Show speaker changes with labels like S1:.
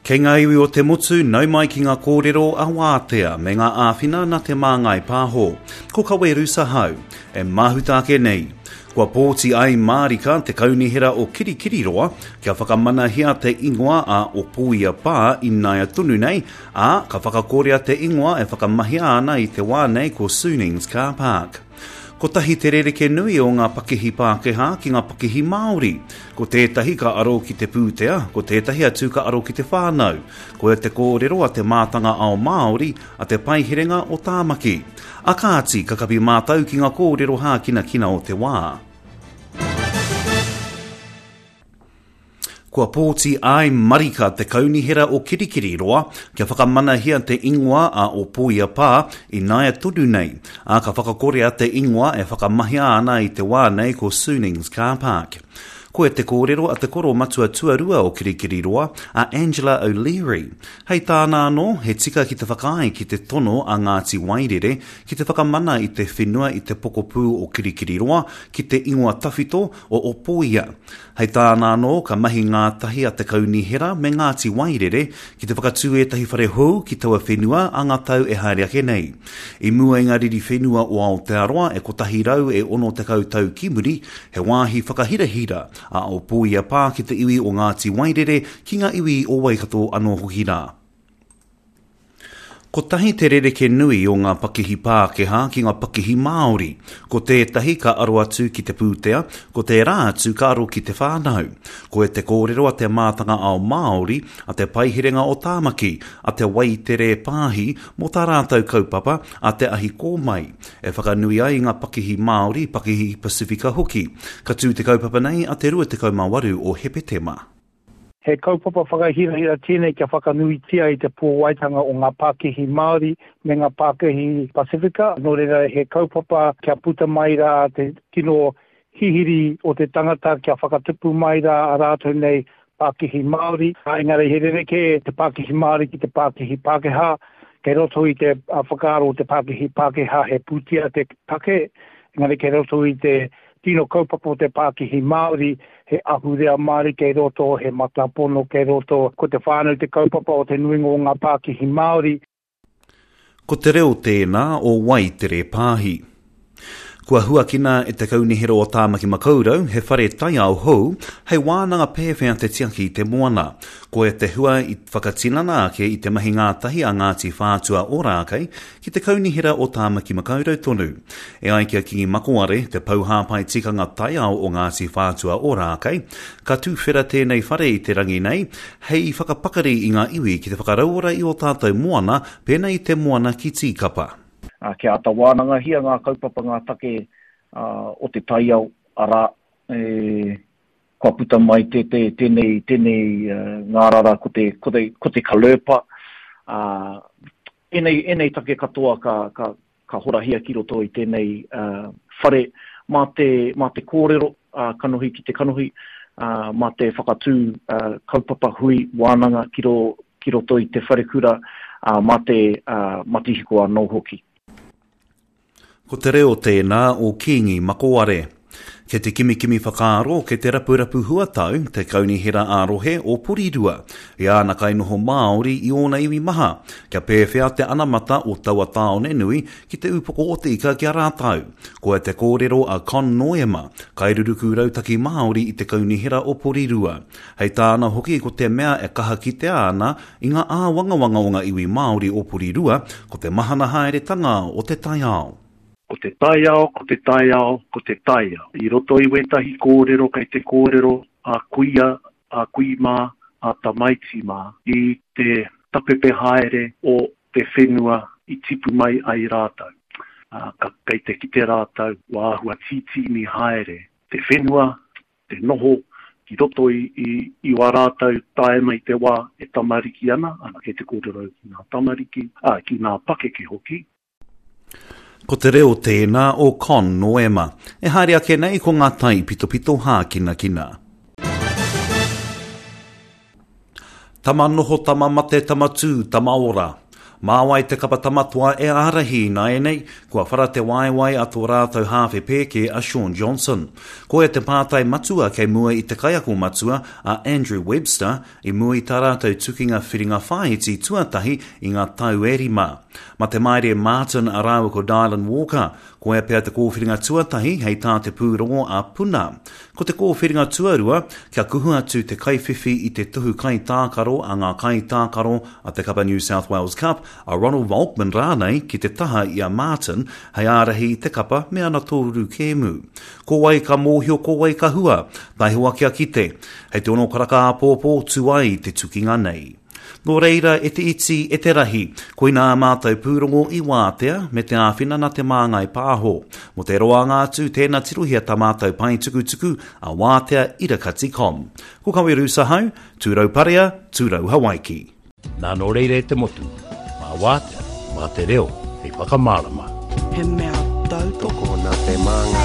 S1: Kei ngā iwi o te motu, nau mai ki ngā kōrero a wātea me ngā āwhina na te māngai pāho. Ko kawe rusa hau, e mahutake nei. Kua pōti ai Mārika te kaunihera o Kirikiriroa, kia whakamana te ingoa a o Puia Pā i Naia Tunu nei, a ka whakakorea te ingoa e whakamahia ana i te wā nei ko Sunings Car Park. Ko tahi te rereke nui o ngā pakihi Pākehā ki ngā pakihi Māori. Ko tētahi ka aro ki te pūtea, ko tētahi atu ka aro ki te whānau. Ko e te kōrero a te mātanga ao Māori a te paihirenga o Tāmaki. A kāti kakapi mātau ki ngā kōrero hākina kina o te wā. Kua pōti ai Marika te kaunihera o Kirikiriroa, kia whakamanahia te ingoa a o Puia Pā i Naia Tunu nei. A ka whakakorea te ingoa e whakamahia ana i te wā nei ko Sunings Car Park. Ko e te kōrero a te koro matua tuarua o Kirikiriroa a Angela O'Leary. Hei tāna anō, he tika ki te whakaai ki te tono a Ngāti Wairere, ki te whakamana i te whenua i te pokopū o Kirikiriroa, ki te ingoa tawhito o Opoia. Hei tāna anō, ka mahi ngātahi a te kaunihera me Ngāti Wairere, ki te whakatū e tahi whare hou ki taua whenua a ngā tau e haereake nei. I mua i ngā riri whenua o Aotearoa e ko tahi rau e ono te kautau kimuri, he wāhi whakahirahira, a o Puia Pā ki te iwi o Ngāti Wairere ki ngā iwi o Waikato anō hoki rā. Ko tahi te rereke nui o ngā pakihi Pākehā ki ngā pakihi Māori. Ko tētahi ka aro atu ki te pūtea, ko te rā atu ka aro ki te whānau. Ko e te kōrero a te mātanga ao Māori, a te paihirenga o Tāmaki, a te waitere pāhi mo tā rātau kaupapa, a te ahi kōmai. E whakanui ai ngā pakihi Māori, pakihi Pasifika hoki. Ka tū te kaupapa nei a te 28 o Hepetema.
S2: He kaupapa whakahirahira tēnei kia whakanuitia i te pōwaitanga o ngā Pākehi Māori me ngā Pākehi Pasifika. Nō reira he kaupapa kia puta mai rā te tino hihiri o te tangata kia whakatupu mai rā a rātou nei Pākehi Māori. Engari he rereke te Pākehi Māori ki te Pākehi Pākehā. Kei roto i te whakaaro o te Pākehi Pākehā he putia te take. Engari kei roto i te tino kaupapa o te Pākehi Māori, he ahurea Māori kei roto, he matapono kei roto, ko te whānau te kaupapa o te nuingo o ngā Pākehi Māori.
S1: Ko te reo tēnā o Waitere Pāhi. Kua huakina e te kaunihero o Tāmaki Makaurau, he whare tai au hou, hei wānanga pēwhea te tiaki te moana. Ko e te hua i whakatinana ake i te mahi ngātahi a Ngāti Whātua o Rākei, ki te kaunihera o Tāmaki Makaurau tonu. E ai kia ki makoare te pauhāpai tikanga tai au o Ngāti Whātua o Rākei, ka tūwhera tēnei whare i te rangi nei, hei whakapakari i ngā iwi ki te whakaraura i o tātou moana, pēnā i te moana ki tīkapa.
S3: Kia ata wānanga hia ngā kaupapa ngā take o te taiao ara kua puta mai tēnei ngā rara ko te kalöpa. Enei take katoa ka horahia ki roto i tēnei whare mā te kōrero kanohi ki te kanohi, mā te whakatū kaupapa hui wānanga ki roto i te whare kura, mā te matihikoa nō hoki.
S1: Ko te reo tēnā o Kingi Makoare. Ke te kimi whakaaro, ke te rapurapu huatau, te kaunihera ārohe o Purirua. I āna kainoho Māori i ōna iwi maha. Kia pēwhea te anamata o taua tāone nui ki te upoko o te ika kia rātau. Ko e te kōrero a Con Noema, kairuruku rautaki Māori i te kaunihera o Purirua. Hei tāna hoki ko te mea e kaha ki te āna i ngā āwangawanga o ngā iwi Māori o Purirua, ko te mahana haeretanga o te taiao.
S4: Ko te taiao, ko te taiao, ko te taiao. I roto i wetahi kōrero kei te kōrero a kuia, a kuimā, a tamaiti mā. I te tapepe haere o te whenua i tipu mai ai rātau. Kei te ki te rātau, wāhua titini haere. Te whenua, te noho, ki roto i wā rātau tae mai te wā e tamariki ana kei te kōrero ki ngā tamariki, ki ngā pakeke hoki.
S1: Ko te reo tēnā o Con Noema, e haere ake nei ko ngā tai pito hākina kina. Tama noho, tama mate, tama tū, tama ora. Māwai te kapa tamatua e arahi nā e nei, Kua whara te waiwai ato rātau hawhepe ke a Sean Johnson. Ko e te pātai matua kei mua i te kaiako matua a Andrew Webster i mua i tā rātau tukinga whiringa whaiti tuatahi i ngā tau erima. Ma te maere Martin Arawa ko Dylan Walker, ko e pēr te kōwhiringa tuatahi hei tā te pūrongo a Puna. Ko te kōwhiringa tuarua, kia kuhu atu te kaiwhiwhi i te tuhu kai tākaro a ngā kai tākaro a te Kapa New South Wales Cup, a Ronald Volkman rānei ki te taha i a Martin, hei ārahi i te kapa me ana tōru kēmu. Ko wai ka mōhio, ko wai ka hua, tai hua kia kite, hei te ono karaka a pōpō tuai te tukinga nei. Nō reira e te iti e te rahi, koe nā mātou pūrongo i wātea me te āwhina na te māngai pāho. Mo te roa ngātu tēnā tirohia ta mātou pai tuku a wātea irakati.com. Ko kawe rusa hau, tūrau parea, tūrau Hawaiki.
S5: Nā nō reira e te motu, mā wātea, mā te reo, hei whakamārama.
S6: He mea tau
S7: toko nā te māngai.